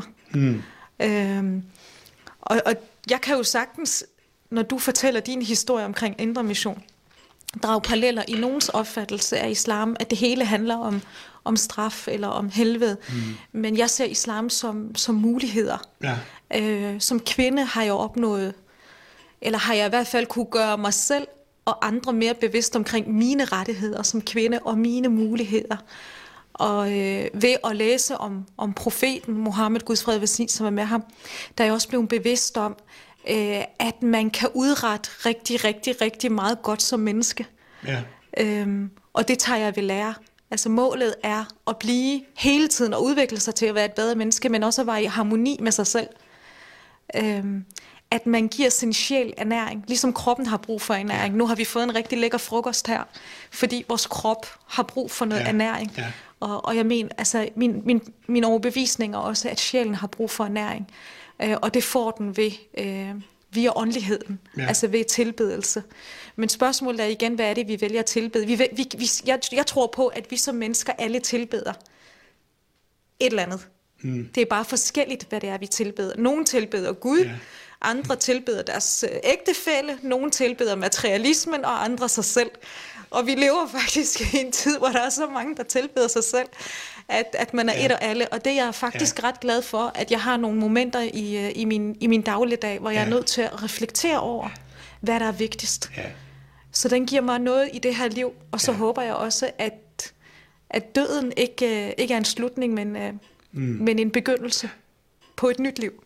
Og jeg kan jo sagtens, når du fortæller din historie omkring Indre Mission, drage paralleller i nogens opfattelse af islam, at det hele handler om straf eller om helvede. Men jeg ser islam som muligheder. Ja. Som kvinde har jeg opnået, eller har jeg i hvert fald kunne gøre mig selv og andre mere bevidst omkring mine rettigheder som kvinde og mine muligheder. Og ved at læse om profeten Mohammed, Guds fred velsignelse, som er med ham, der er jeg også blevet bevidst om, at man kan udrette rigtig, rigtig, rigtig meget godt som menneske. Ja. Og det tager jeg ved lære. Altså målet er at blive hele tiden og udvikle sig til at være et bedre menneske, men også at være i harmoni med sig selv. At man giver sin sjæl ernæring, ligesom kroppen har brug for ernæring. Nu har vi fået en rigtig lækker frokost her, fordi vores krop har brug for noget ernæring. Ja. Og jeg mener, altså min overbevisning er også, at sjælen har brug for ernæring. Og det får den via åndeligheden, altså ved tilbedelse. Men spørgsmålet er igen, hvad er det, vi vælger at tilbede? Jeg tror på, at vi som mennesker alle tilbeder et eller andet. Det er bare forskelligt, hvad det er, vi tilbeder. Nogle tilbeder Gud, andre tilbeder deres ægtefælle, nogle tilbeder materialismen, og andre sig selv. Og vi lever faktisk i en tid, hvor der er så mange, der tilbeder sig selv, at man er et og alle. Og det er jeg faktisk ret glad for, at jeg har nogle momenter i min dagligdag, hvor jeg er nødt til at reflektere over, hvad der er vigtigst. Ja. Så den giver mig noget i det her liv, og så håber jeg også, at døden ikke er en slutning, men en begyndelse på et nyt liv.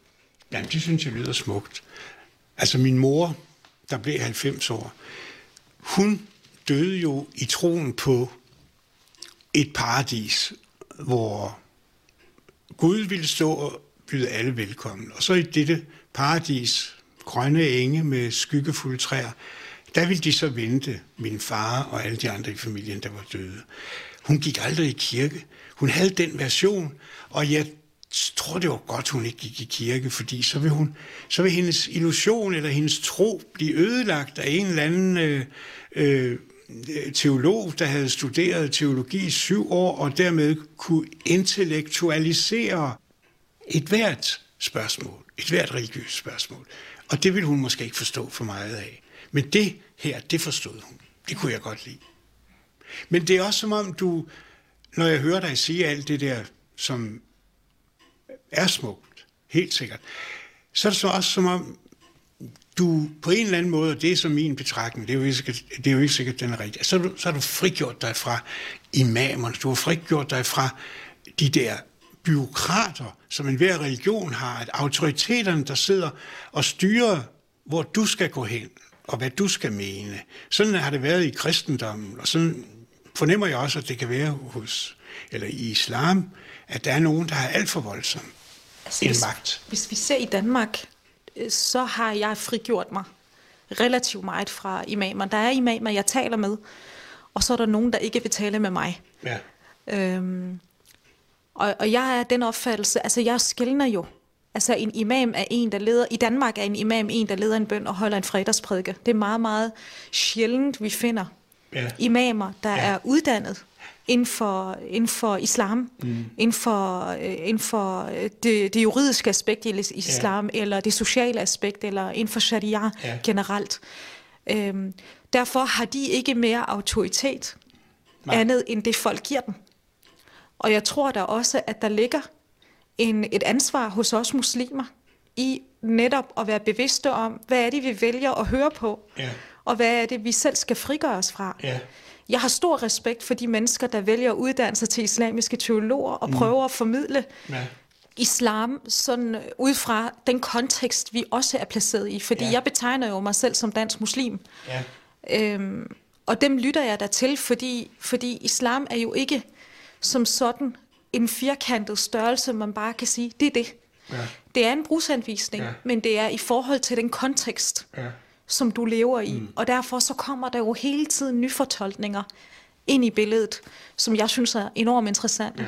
Jamen, det synes jeg lyder smukt. Altså min mor, der blev 90 år, hun døde jo i troen på et paradis, hvor Gud ville stå og byde alle velkommen. Og så i dette paradis, grønne enge med skyggefulde træer, der ville de så vente min far og alle de andre i familien, der var døde. Hun gik aldrig i kirke. Hun havde den version, og jeg tror, det var godt, hun ikke gik i kirke, fordi så vil hendes illusion eller hendes tro blive ødelagt af en eller anden teolog, der havde studeret teologi i 7 år, og dermed kunne intellektualisere et hvert spørgsmål, et hvert religiøst spørgsmål. Og det ville hun måske ikke forstå for meget af. Men det her, det forstod hun. Det kunne jeg godt lide. Men det er også som om du, når jeg hører dig sige alt det der, som er smukt, helt sikkert, så er det så også som om, du på en eller anden måde, og det er som min betragtning, det er jo ikke sikkert, den er rigtig, så har du frigjort dig fra imamerne, du har frigjort dig fra de der bureaukrater, som enhver religion har, at autoriteterne, der sidder og styrer, hvor du skal gå hen, og hvad du skal mene. Sådan har det været i kristendommen, og sådan fornemmer jeg også, at det kan være i islam, at der er nogen, der er alt for voldsom en magt. Hvis vi ser i Danmark, så har jeg frigjort mig relativt meget fra imamer. Der er imamer, jeg taler med, og så er der nogen, der ikke vil tale med mig. Ja. Og jeg er den opfattelse, altså jeg skelner jo. Altså en imam er en, der leder, i Danmark er en imam en, der leder en bøn og holder en fredagsprædike. Det er meget, meget sjældent, vi finder imamer, der er uddannet inden for islam, inden for det juridiske aspekt i islam, eller det sociale aspekt, eller inden for sharia generelt. Derfor har de ikke mere autoritet andet end det folk giver dem. Og jeg tror da også, at der ligger et ansvar hos os muslimer i netop at være bevidste om, hvad er det, vi vælger at høre på, og hvad er det, vi selv skal frigøre os fra. Jeg har stor respekt for de mennesker, der vælger at uddanne sig til islamiske teologer og prøver at formidle islam sådan ud fra den kontekst, vi også er placeret i. Fordi jeg betegner jo mig selv som dansk muslim. Og dem lytter jeg da til, fordi islam er jo ikke som sådan en firkantet størrelse, man bare kan sige, det er det. Det er en brugsanvisning, men det er i forhold til den kontekst, som du lever i. Og derfor så kommer der jo hele tiden nyfortolkninger ind i billedet, som jeg synes er enormt interessante.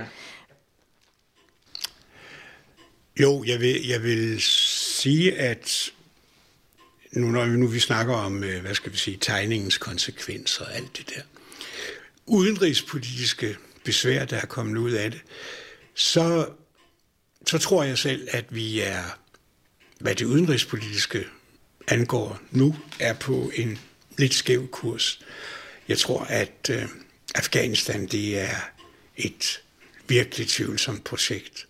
Jo, jeg vil sige, at når vi snakker om, tegningens konsekvenser og alt det der, udenrigspolitiske besvær, der er kommet ud af det, så tror jeg selv, at vi er, hvad det udenrigspolitiske angår nu, er på en lidt skæv kurs. Jeg tror, at Afghanistan, det er et virkelig tvivlsomt projekt.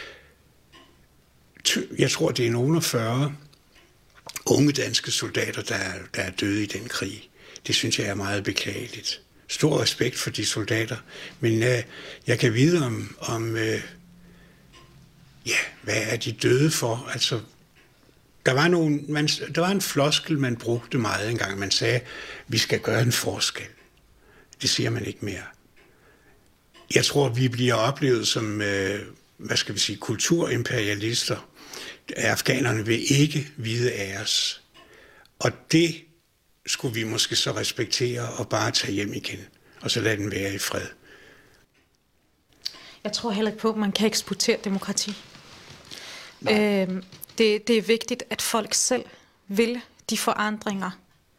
Jeg tror, det er nogen af 40 unge danske soldater, der er døde i den krig. Det synes jeg er meget beklageligt. Stor respekt for de soldater, men jeg kan vide om hvad er de døde for? Altså, der var en floskel, man brugte meget engang. Man sagde, vi skal gøre en forskel. Det siger man ikke mere. Jeg tror, vi bliver oplevet som, kulturimperialister. Afghanerne vil ikke vide af os. Og det skulle vi måske så respektere og bare tage hjem igen, og så lade den være i fred. Jeg tror heller ikke på, at man kan eksportere demokrati. Det er vigtigt, at folk selv vil de forandringer,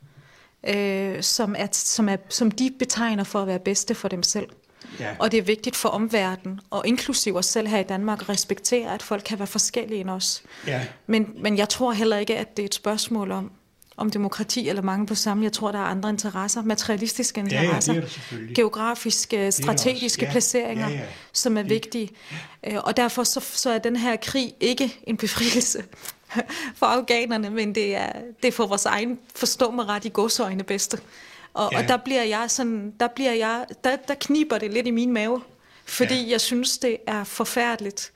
som de betegner for at være bedste for dem selv. Og det er vigtigt for omverdenen, og inklusive os selv her i Danmark, at respektere, at folk kan være forskellige end os. Men jeg tror heller ikke, at det er et spørgsmål om demokrati eller mangel på samme. Jeg tror, der er andre interesser, materialistiske interesser, geografiske, strategiske placeringer, som er vigtige. Og derfor så er den her krig ikke en befrielse for afghanerne, men det er for vores egen, forstå mig ret, i godsøjne bedste. Og der bliver jeg sådan, der kniber det lidt i min mave, fordi jeg synes, det er forfærdeligt,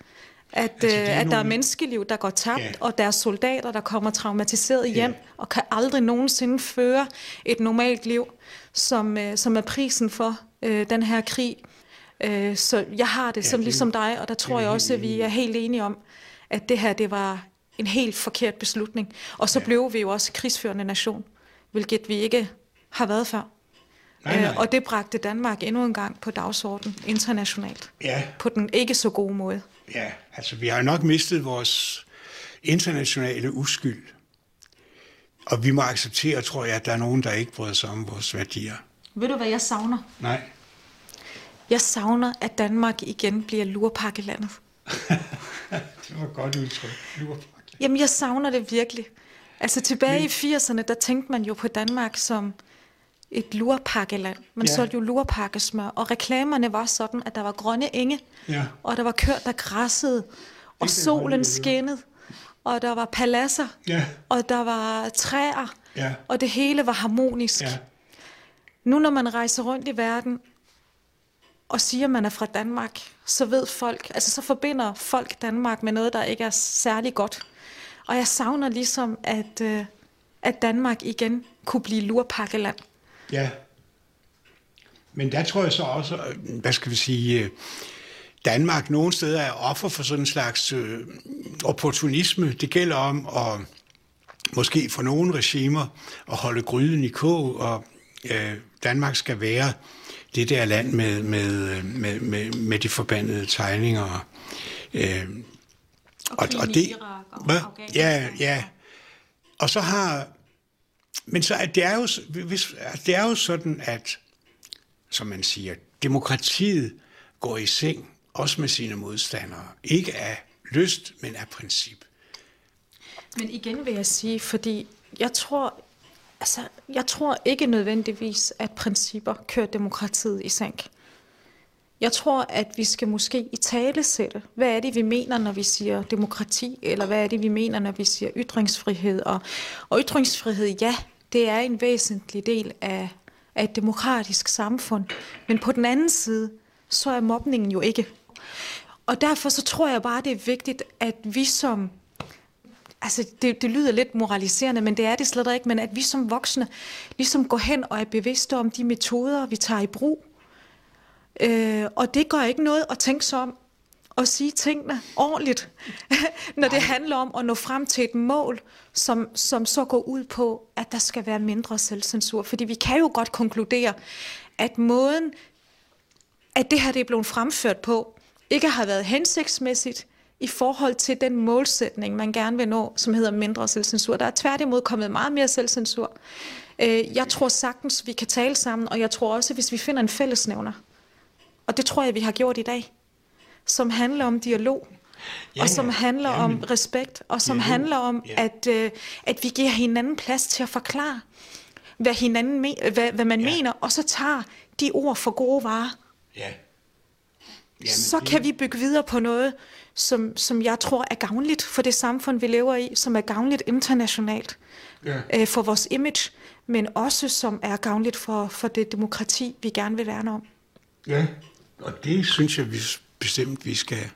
at der er menneskeliv, der går tabt, og der er soldater, der kommer traumatiseret hjem, og kan aldrig nogensinde føre et normalt liv, som er prisen for den her krig. Så jeg har det som ligesom dig, og der tror jeg også, at vi er helt enige om, at det her, det var en helt forkert beslutning. Og så blev vi jo også krigsførende nation, hvilket vi ikke har været før. Nej. Og det bragte Danmark endnu en gang på dagsordenen internationalt. Ja. På den ikke så gode måde. Ja, altså vi har nok mistet vores internationale uskyld. Og vi må acceptere, tror jeg, at der er nogen, der ikke bryder sig om vores værdier. Ved du, hvad jeg savner? Nej. Jeg savner, at Danmark igen bliver lurpakkelandet. Det var godt udtryk. Jamen, jeg savner det virkelig. Altså tilbage i 80'erne, der tænkte man jo på Danmark som et lurpakkeland. Man solgte jo lurpakkesmør, og reklamerne var sådan, at der var grønne enge, og der var køer, der græssede, og solen skinnede, og der var paladser, og der var træer, og det hele var harmonisk. Ja. Nu når man rejser rundt i verden, og siger, at man er fra Danmark, så ved folk, altså så forbinder folk Danmark med noget, der ikke er særlig godt. Og jeg savner ligesom, at Danmark igen kunne blive lurpakkeland. Ja. Men der tror jeg så også, hvad skal vi sige, Danmark nogle steder er offer for sådan en slags opportunisme. Det gælder om at måske for nogle regimer at holde gryden i kog, og Danmark skal være det der land med de forbandede tegninger. Og det, Irak og Afghanistan. Ja. Og så har... Men så at det er jo sådan, at, som man siger, demokratiet går i seng, også med sine modstandere. Ikke af lyst, men af princip. Men igen vil jeg sige, fordi jeg tror ikke nødvendigvis, at principper kører demokratiet i sænk. Jeg tror, at vi skal måske italesætte, hvad er det, vi mener, når vi siger demokrati, eller hvad er det, vi mener, når vi siger ytringsfrihed. Og ytringsfrihed, ja, det er en væsentlig del af et demokratisk samfund. Men på den anden side, så er mobningen jo ikke. Og derfor så tror jeg bare, det er vigtigt, at vi som... Altså, det lyder lidt moraliserende, men det er det slet ikke. Men at vi som voksne ligesom går hen og er bevidste om de metoder, vi tager i brug. Og det gør ikke noget at tænke sig om og sige tingene ordentligt, når det handler om at nå frem til et mål, som så går ud på, at der skal være mindre selvcensur. Fordi vi kan jo godt konkludere, at måden, at det her det er blevet fremført på, ikke har været hensigtsmæssigt i forhold til den målsætning, man gerne vil nå, som hedder mindre selvcensur. Der er tværtimod kommet meget mere selvcensur. Jeg tror sagtens, vi kan tale sammen, og jeg tror også, hvis vi finder en fællesnævner, og det tror jeg, vi har gjort i dag, som handler om dialog, og som handler om respekt, og som handler om, at vi giver hinanden plads til at forklare, hvad man mener, og så tager de ord for gode varer. Ja. Så kan vi bygge videre på noget, som jeg tror er gavnligt for det samfund, vi lever i, som er gavnligt internationalt for vores image, men også som er gavnligt for det demokrati, vi gerne vil værne om. Ja, og det synes jeg bestemt,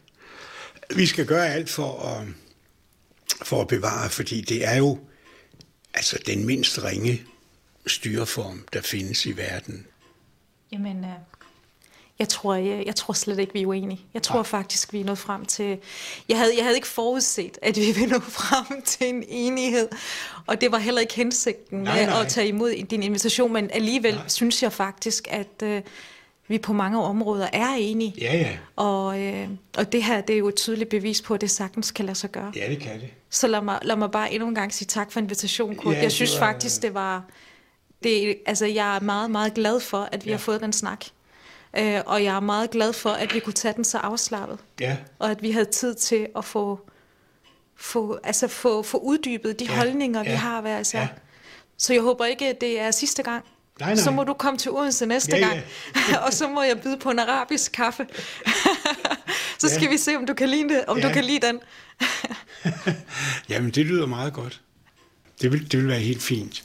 vi skal gøre alt for at bevare, fordi det er jo altså den mindst ringe styreform, der findes i verden. Jamen, jeg tror slet ikke, vi er uenige. Jeg tror faktisk, vi er nået frem til... Jeg havde ikke forudset, at vi ville nå frem til en enighed, og det var heller ikke hensigten med at tage imod din invitation, men alligevel synes jeg faktisk, at vi på mange områder er enige. Ja. Og det her, det er jo et tydeligt bevis på, at det sagtens kan lade sig gøre. Ja, det kan det. Så lad mig bare endnu en gang sige tak for invitationen, Kurt. Jeg synes faktisk, altså, jeg er meget, meget glad for, at vi har fået den snak. Og jeg er meget glad for, at vi kunne tage den så afslappet. Ja. Og at vi havde tid til at få uddybet de holdninger, vi har hver især. Ja. Så jeg håber ikke, at det er sidste gang. Nej. Så må du komme til Odense næste gang, og så må jeg byde på en arabisk kaffe. Så skal vi se, om du kan lide det, du kan lide den. Jamen, det lyder meget godt. Det vil være helt fint.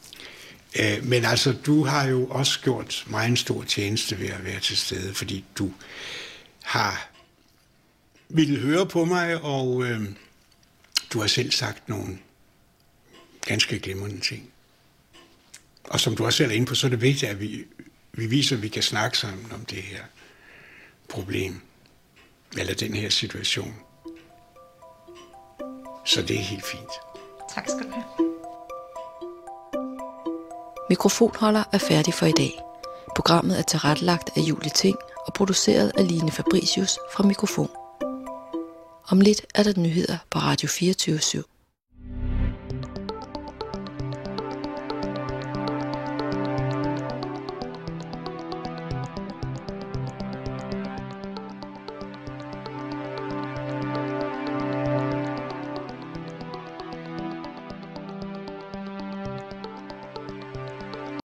Men altså, du har jo også gjort mig en stor tjeneste ved at være til stede, fordi du har ville høre på mig, og du har selv sagt nogle ganske glimrende ting. Og som du også selv er inde på, så er det vigtigt, at vi viser, at vi kan snakke sammen om det her problem, eller den her situation. Så det er helt fint. Tak skal du have. Mikrofonholder er færdig for i dag. Programmet er tilrettelagt af Julie Ting og produceret af Line Fabricius fra Mikrofon. Om lidt er der nyheder på Radio 24/7.